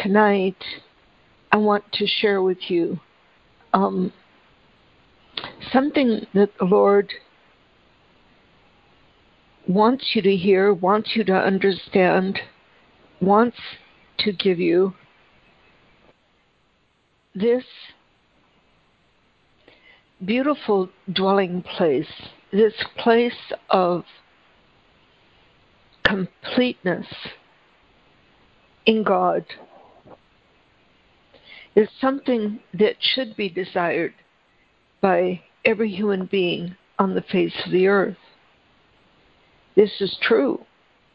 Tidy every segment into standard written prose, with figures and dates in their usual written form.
tonight I want to share with you something that the Lord wants you to hear, wants you to understand, wants to give you. This beautiful dwelling place, this place of completeness in God, is something that should be desired by every human being on the face of the earth. This is true.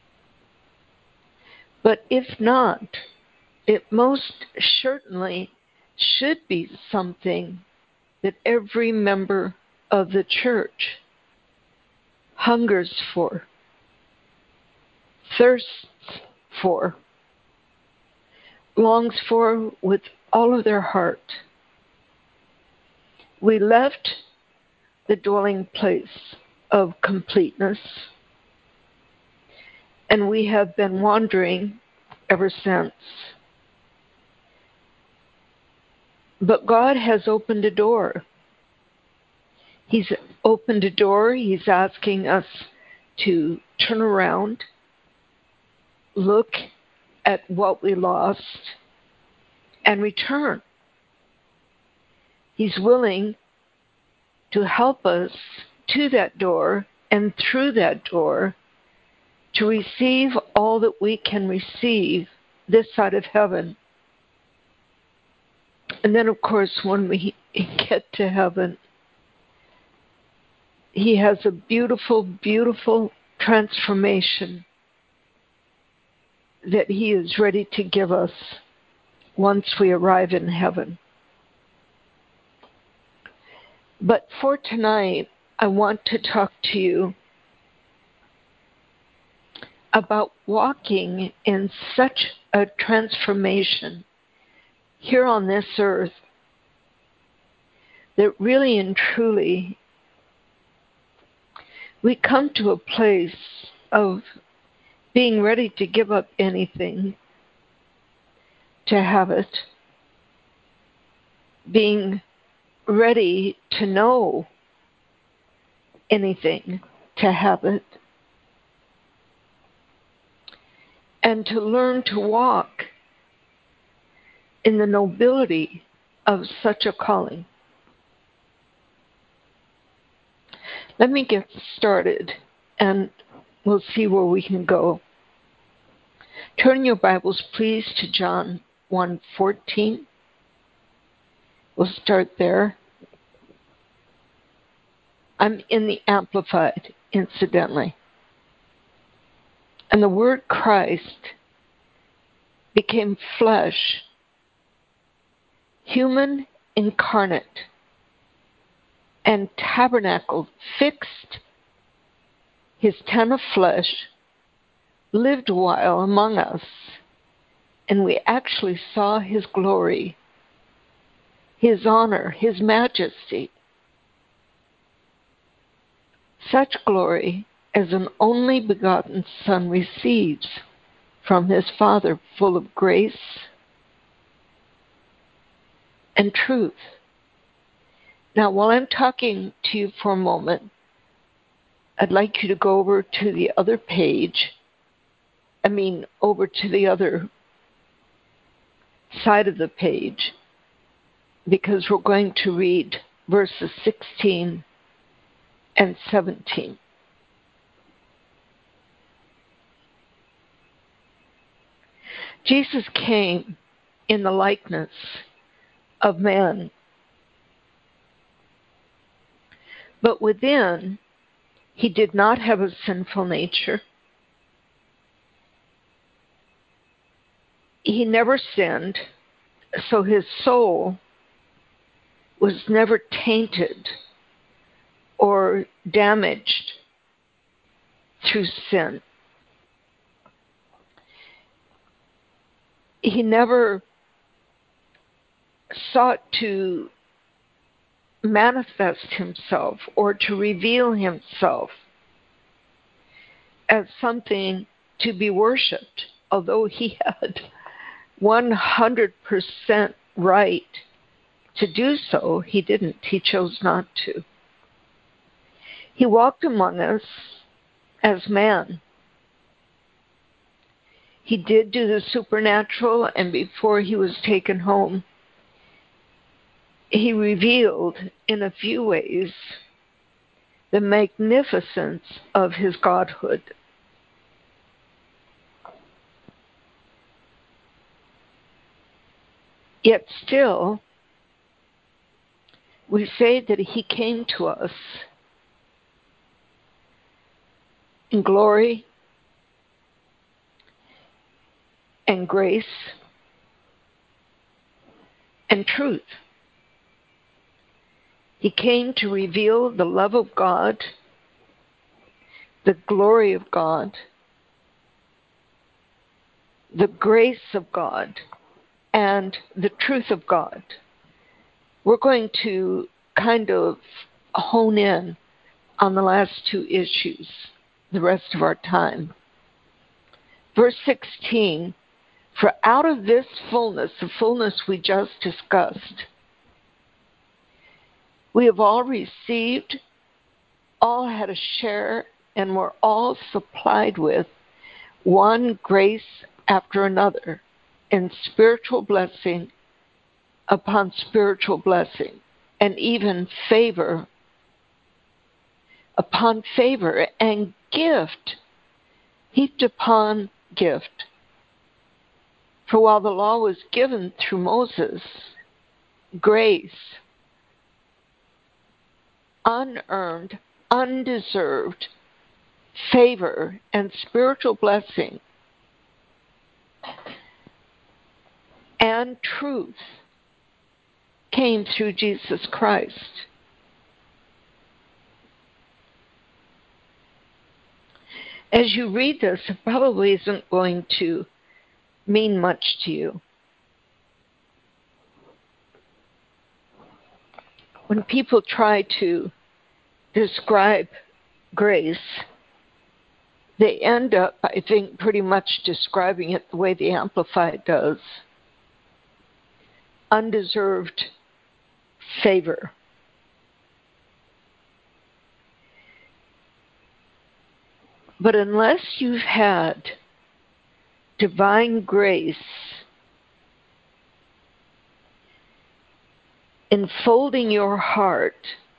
But if not, it most certainly should be something that every member of the church hungers for, thirsts for, longs for with all of their heart. We left the dwelling place of completeness, and we have been wandering ever since. But God has opened a door. He's opened a door. He's asking us to turn around, look at what we lost, and return. He's willing to help us to that door and through that door to receive all that we can receive this side of heaven. And then, of course, when we get to heaven, He has a beautiful, beautiful transformation that He is ready to give us once we arrive in heaven. But for tonight, I want to talk to you about walking in such a transformation here on this earth that really and truly we come to a place of being ready to give up anything to have it, being ready to know anything to have it, and to learn to walk in the nobility of such a calling. Let me get started, and we'll see where we can go. Turn your Bibles, please, to John 1:14. We'll start there. I'm in the Amplified, incidentally. And the word Christ became flesh, human incarnate, and tabernacled, fixed His tent of flesh, lived a while among us, and we actually saw His glory, His honor, His majesty. Such glory as an only begotten Son receives from His Father, full of grace and truth. Now, while I'm talking to you for a moment, I'd like you to go over to the other page. Over to the other side of the page, because we're going to read verses 16 and 17. Jesus came in the likeness of man, but within He did not have a sinful nature. He never sinned, so His soul was never tainted or damaged through sin. He never sought to manifest Himself or to reveal Himself as something to be worshipped, although He had 100% right to do so, he didn't. He chose not to. He walked among us as man. He did do the supernatural, and before he was taken home, he revealed in a few ways the magnificence of his godhood. Yet still, we say that he came to us in glory and grace and truth. He came to reveal the love of God, the glory of God, the grace of God, and the truth of God. We're going to kind of hone in on the last two issues the rest of our time. Verse 16, for out of this fullness, the fullness we just discussed, we have all received, all had a share, and were all supplied with one grace after another, in spiritual blessing upon spiritual blessing, and even favor upon favor, and gift heaped upon gift. For while the law was given through Moses, grace, unearned, undeserved favor and spiritual blessing and truth came through Jesus Christ. As you read this, it probably isn't going to mean much to you. When people try to describe grace, they end up, I think, pretty much describing it the way the Amplified does. Undeserved favor. But unless you've had divine grace enfolding your heart,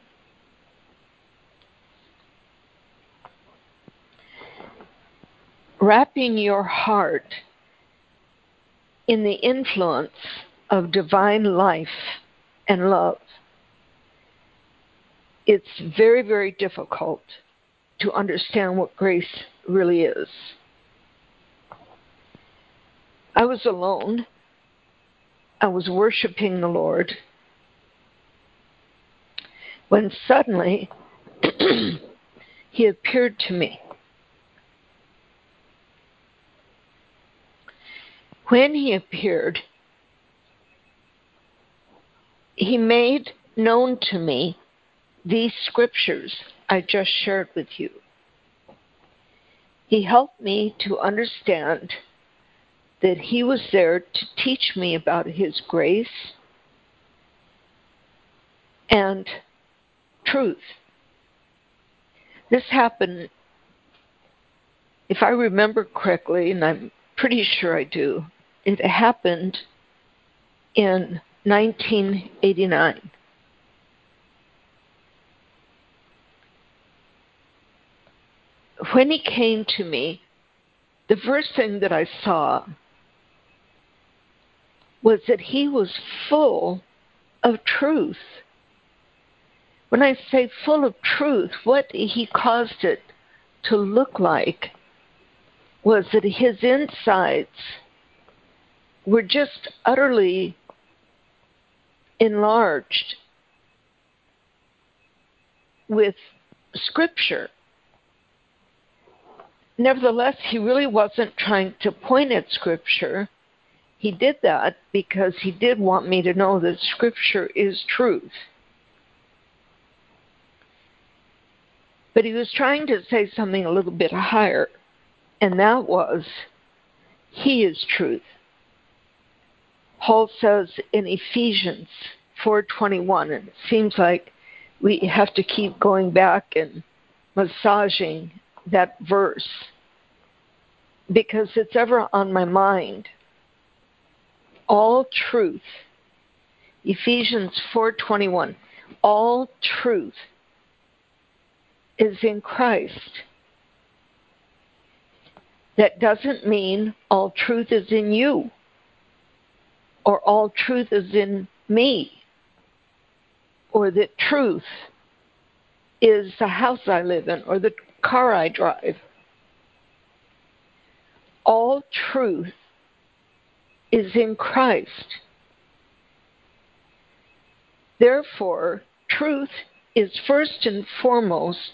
wrapping your heart in the influence of divine life and love, it's very, very difficult to understand what grace really is. I was alone. I was worshiping the Lord when suddenly he appeared to me. When he appeared, he made known to me these scriptures I just shared with you. He helped me to understand that he was there to teach me about his grace and truth. This happened, if I remember correctly, and I'm pretty sure I do, it happened in 1989. When he came to me, the first thing that I saw was that he was full of truth. When I say full of truth, what he caused it to look like was that his insides were just utterly enlarged with Scripture. Nevertheless, he really wasn't trying to point at Scripture. He did that because he did want me to know that Scripture is truth. But he was trying to say something a little bit higher, and that was, he is truth. Paul says in Ephesians 4:21, and it seems like we have to keep going back and massaging that verse because it's ever on my mind. All truth, Ephesians 4:21, all truth is in Christ. That doesn't mean all truth is in you or all truth is in me or that truth is the house I live in or the car I drive. All truth is in Christ. Therefore, truth is first and foremost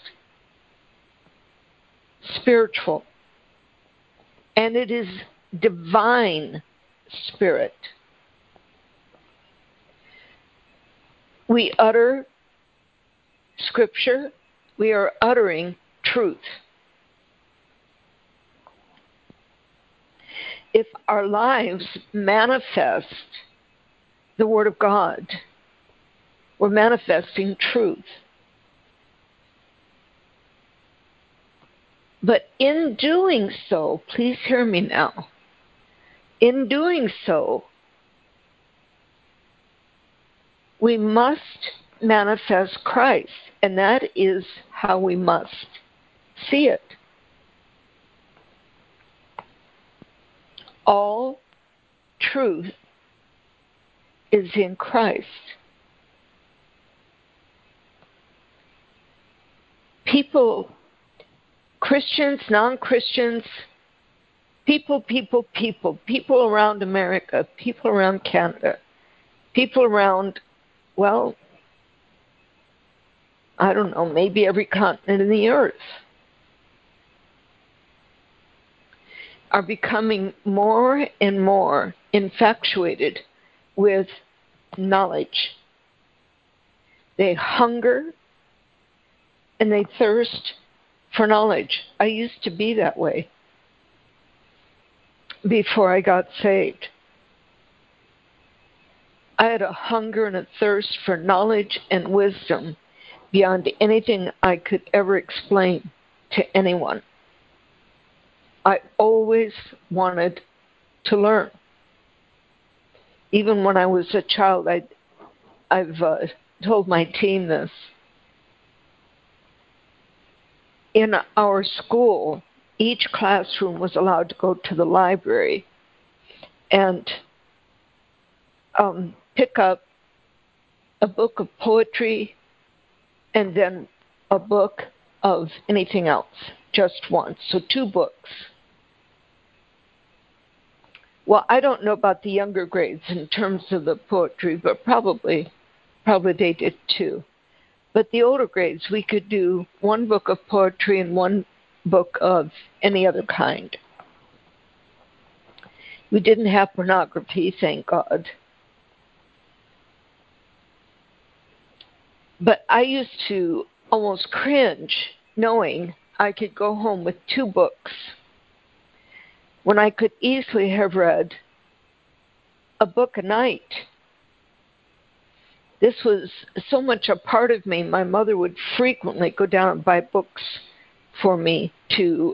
spiritual, and it is divine spirit. We utter Scripture, we are uttering truth. If our lives manifest the Word of God, we're manifesting truth. But in doing so, please hear me now, in doing so, we must manifest Christ, and that is how we must see it. All truth is in Christ. People, Christians, non-Christians, people around America, people around Canada, people around, well, I don't know, maybe every continent in the earth, are becoming more and more infatuated with knowledge. They hunger and they thirst for knowledge. I used to be that way before I got saved. I had a hunger and a thirst for knowledge and wisdom beyond anything I could ever explain to anyone. I always wanted to learn. Even when I was a child, I've told my team this. In our school, each classroom was allowed to go to the library and pick up a book of poetry and then a book of anything else, just one. So 2 books. Well, I don't know about the younger grades in terms of the poetry, but probably they did too. But the older grades, we could do 1 book of poetry and 1 book of any other kind. We didn't have pornography, thank God. But I used to almost cringe knowing I could go home with 2 books when I could easily have read a book a night. This was so much a part of me. My mother would frequently go down and buy books for me to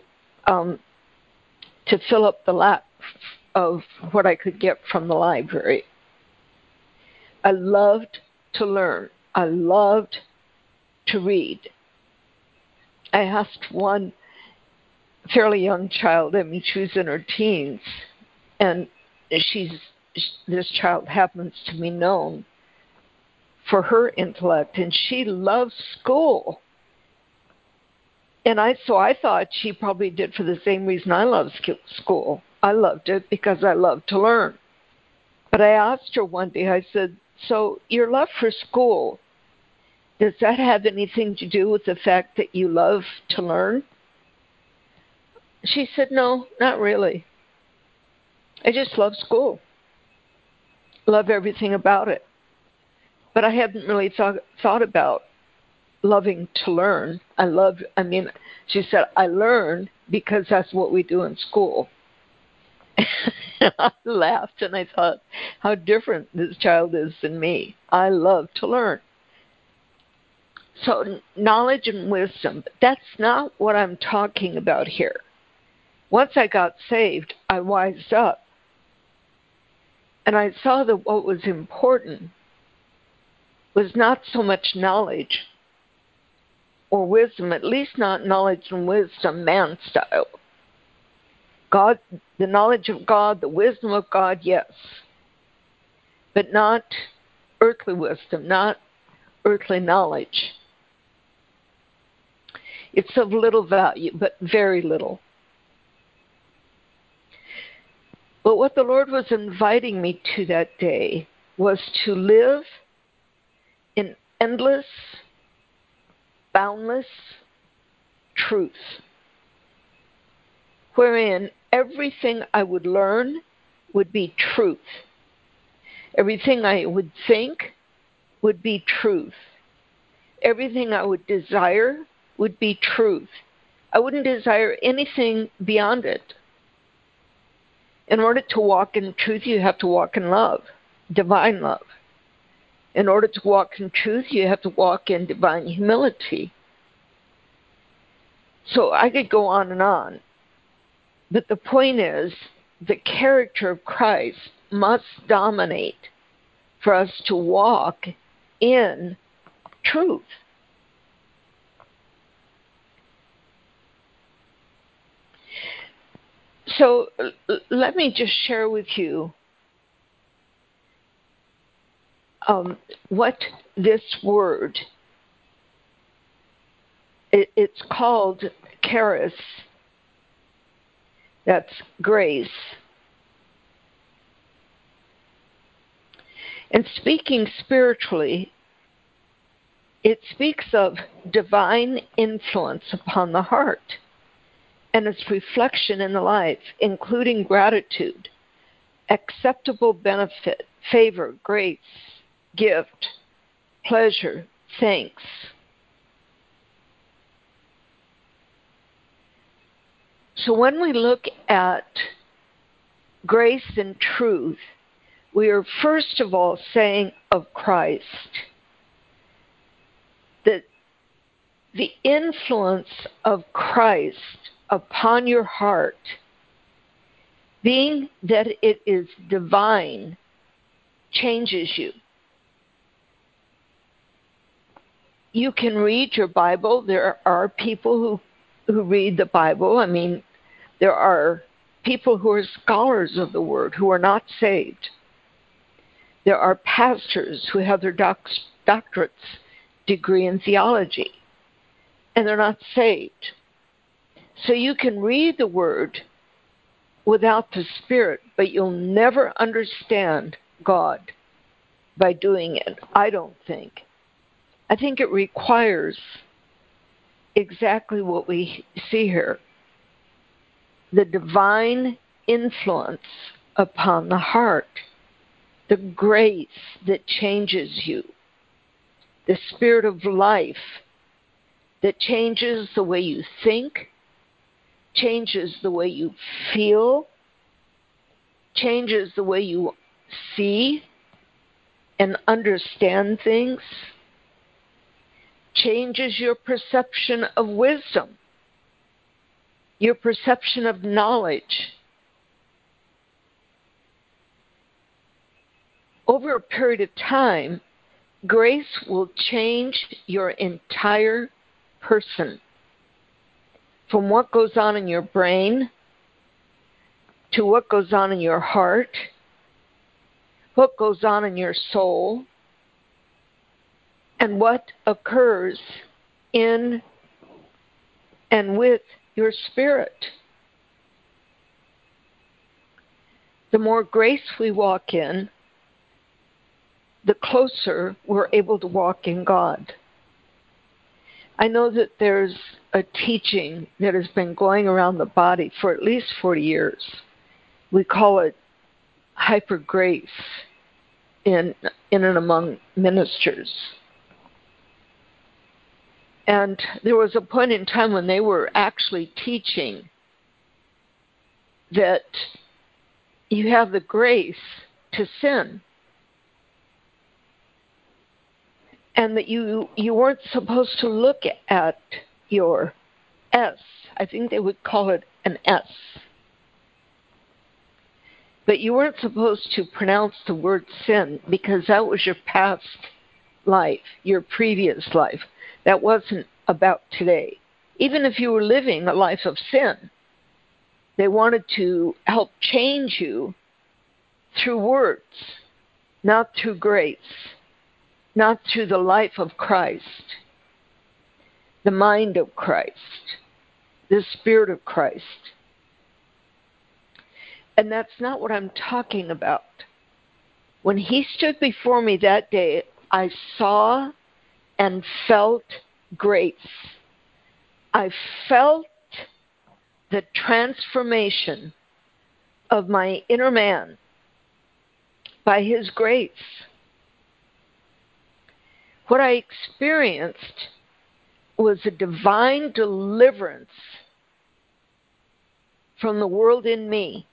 fill up the lap of what I could get from the library. I loved to learn. I loved to read. I asked one fairly young child, I mean, she was in her teens, and this child happens to be known for her intellect, and she loves school. And so I thought she probably did for the same reason I love school. I loved it because I love to learn. But I asked her one day, I said, so your love for school, does that have anything to do with the fact that you love to learn? She said, no, not really. I just love school. Love everything about it. But I hadn't really thought about loving to learn. She said, I learn because that's what we do in school. I laughed and I thought, how different this child is than me. I love to learn. So, knowledge and wisdom, but that's not what I'm talking about here. Once I got saved, I wised up. And I saw that what was important was not so much knowledge or wisdom, at least not knowledge and wisdom man style. God, the knowledge of God, the wisdom of God, yes. But not earthly wisdom, not earthly knowledge. It's of little value, but very little. But what the Lord was inviting me to that day was to live in endless, boundless truth, wherein everything I would learn would be truth. Everything I would think would be truth. Everything I would desire would be truth. I wouldn't desire anything beyond it. In order to walk in truth, you have to walk in love, divine love. In order to walk in truth, you have to walk in divine humility. So I could go on and on. But the point is, the character of Christ must dominate for us to walk in truth. So let me just share with you what this word, it's called charis. That's grace. And speaking spiritually, it speaks of divine influence upon the heart and its reflection in the life, including gratitude, acceptable benefit, favor, grace, gift, pleasure, thanks. So when we look at grace and truth, we are first of all saying of Christ that the influence of Christ upon your heart, being that it is divine, changes you. You can read your Bible. There are people who read the Bible. I mean, there are people who are scholars of the Word who are not saved. There are pastors who have their doctorates degree in theology, and they're not saved. So you can read the Word without the Spirit, but you'll never understand God by doing it, I don't think. I think it requires exactly what we see here, the divine influence upon the heart, the grace that changes you, the spirit of life that changes the way you think, changes the way you feel, changes the way you see and understand things, changes your perception of wisdom, your perception of knowledge. Over a period of time, grace will change your entire person, from what goes on in your brain to what goes on in your heart, what goes on in your soul, and what occurs in and with your spirit. The more grace we walk in, the closer we're able to walk in God. I know that there's a teaching that has been going around the body for at least 40 years. We call it hyper grace in and among ministers. And there was a point in time when they were actually teaching that you have the grace to sin. And that you weren't supposed to look at your S. I think they would call it an S. But you weren't supposed to pronounce the word sin because that was your past life, your previous life. That wasn't about today. Even if you were living a life of sin, they wanted to help change you through words, not through grace, not through the life of Christ, the mind of Christ, the Spirit of Christ. And that's not what I'm talking about. When he stood before me that day, I saw and felt grace. I felt the transformation of my inner man by his grace. What I experienced was a divine deliverance from the world in me.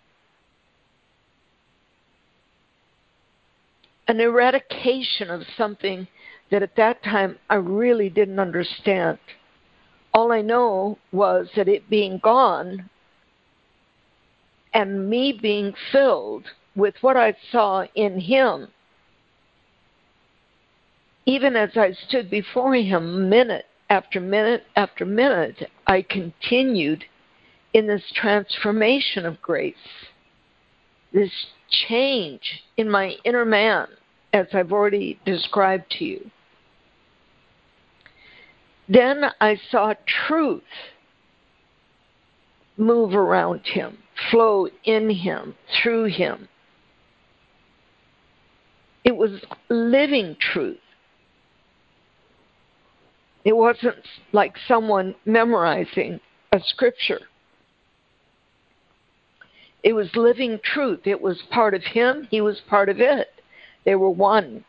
An eradication of something that at that time I really didn't understand. All I know was that it being gone and me being filled with what I saw in him. Even as I stood before him minute after minute after minute, I continued in this transformation of grace, this change in my inner man, as I've already described to you. Then I saw truth move around him, flow in him, through him. It was living truth. It wasn't like someone memorizing a scripture. It was living truth. It was part of him. He was part of it. They were one.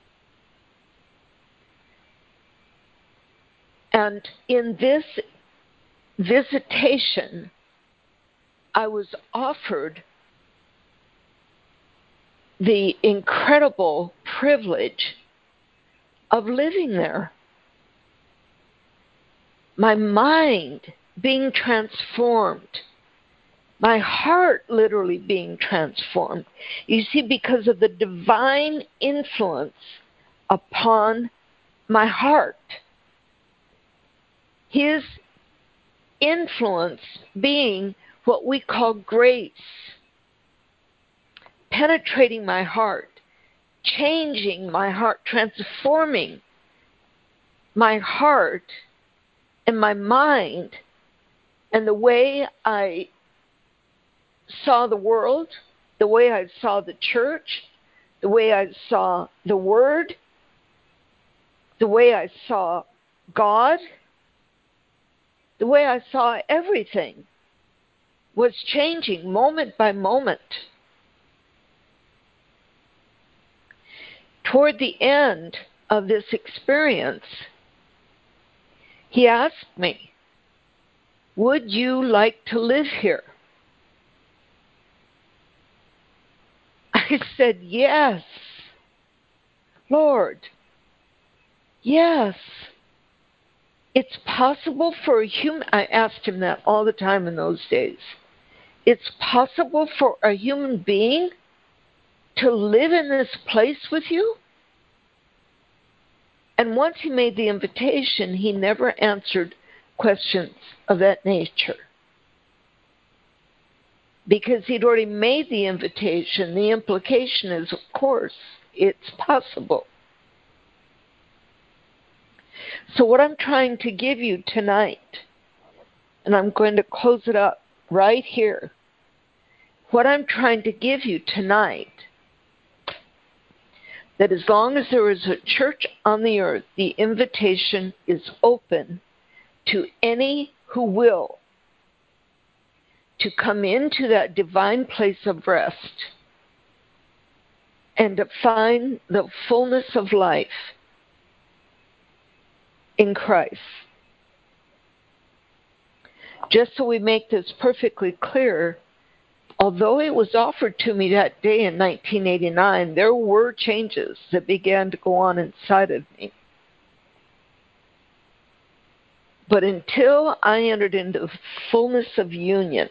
And in this visitation, I was offered the incredible privilege of living there. My mind being transformed. My heart literally being transformed. You see, because of the divine influence upon my heart. His influence being what we call grace. Penetrating my heart. Changing my heart. Transforming my heart and my mind and the way I saw the world, the way I saw the church, the way I saw the Word, the way I saw God, the way I saw everything was changing moment by moment. Toward the end of this experience, he asked me, "Would you like to live here?" I said, "Yes, Lord, yes." It's possible for a human, I asked him that all the time in those days. It's possible for a human being to live in this place with you? And once he made the invitation, he never answered questions of that nature. Because he'd already made the invitation, the implication is, of course, it's possible. So what I'm trying to give you tonight, and I'm going to close it up right here. What I'm trying to give you tonight, that as long as there is a church on the earth, the invitation is open to any who will to come into that divine place of rest and to find the fullness of life in Christ. Just so we make this perfectly clear, Although it was offered to me that day in 1989, there were changes that began to go on inside of me. But until I entered into the fullness of union,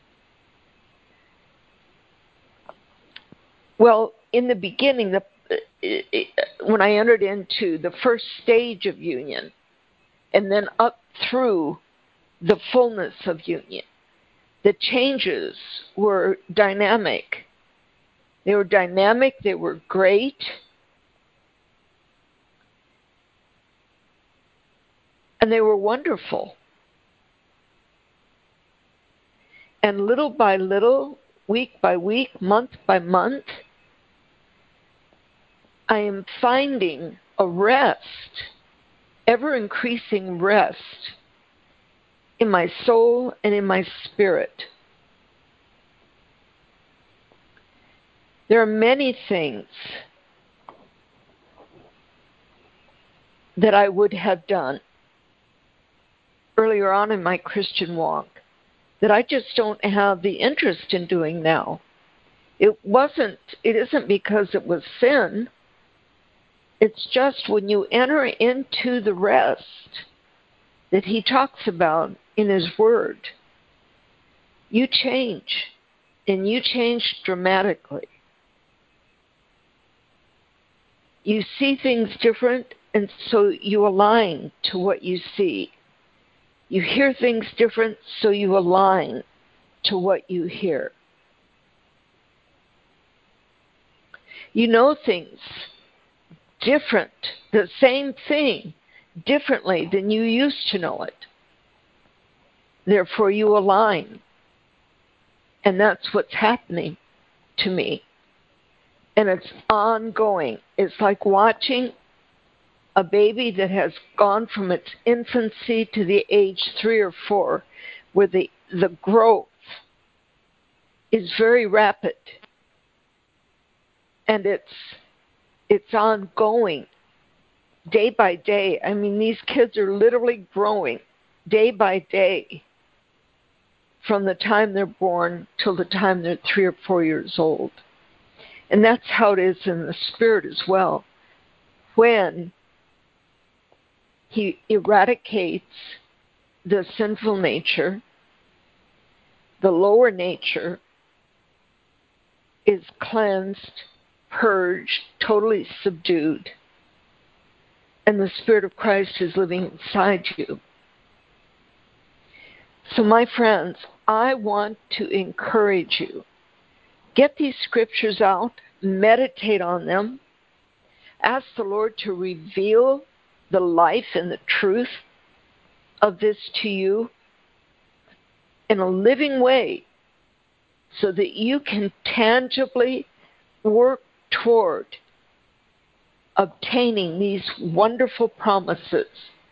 well, in the beginning, when I entered into the first stage of union, and then up through the fullness of union, the changes were dynamic. They were dynamic, they were great. And they were wonderful. And little by little, week by week, month by month, I am finding a rest, ever increasing rest in my soul and in my spirit. There are many things that I would have done earlier on in my Christian walk that I just don't have the interest in doing now. It isn't because it was sin. It's just when you enter into the rest that he talks about in his word, you change, and you change dramatically. You see things different, and so you align to what you see. You hear things different, so you align to what you hear. You know things different, the same thing, differently than you used to know it. Therefore, you align. And that's what's happening to me. And it's ongoing. It's like watching a baby that has gone from its infancy to the age 3 or 4, where the growth is very rapid. And it's ongoing day by day. I mean, these kids are literally growing day by day from the time they're born till the time they're 3 or 4 years old. And that's how it is in the spirit as well. When he eradicates the sinful nature, the lower nature is cleansed, purged, totally subdued, and the Spirit of Christ is living inside you. So, my friends, I want to encourage you. Get these scriptures out, meditate on them, ask the Lord to reveal the life and the truth of this to you in a living way so that you can tangibly work toward obtaining these wonderful promises.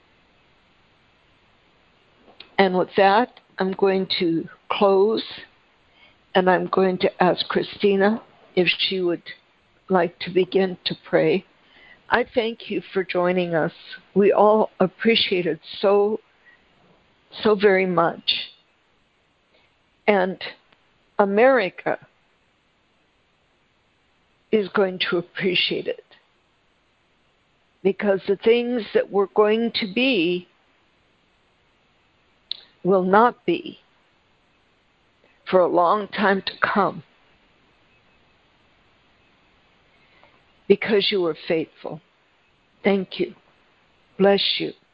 And with that, I'm going to close, and I'm going to ask Christina if she would like to begin to pray. I thank you for joining us. We all appreciate it so very much. And America is going to appreciate it, because the things that we're going to be will not be for a long time to come, because you were faithful. Thank you. Bless you.